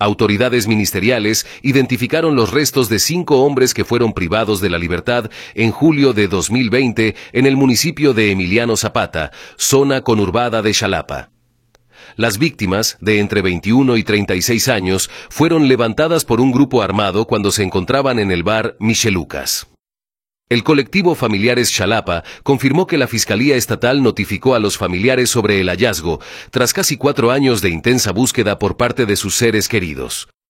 Autoridades ministeriales identificaron los restos de 5 hombres que fueron privados de la libertad en julio de 2020 en el municipio de Emiliano Zapata, zona conurbada de Xalapa. Las víctimas, de entre 21 y 36 años, fueron levantadas por un grupo armado cuando se encontraban en el bar Michelucas. El colectivo Familiares Xalapa confirmó que la Fiscalía Estatal notificó a los familiares sobre el hallazgo, tras casi 4 años de intensa búsqueda por parte de sus seres queridos.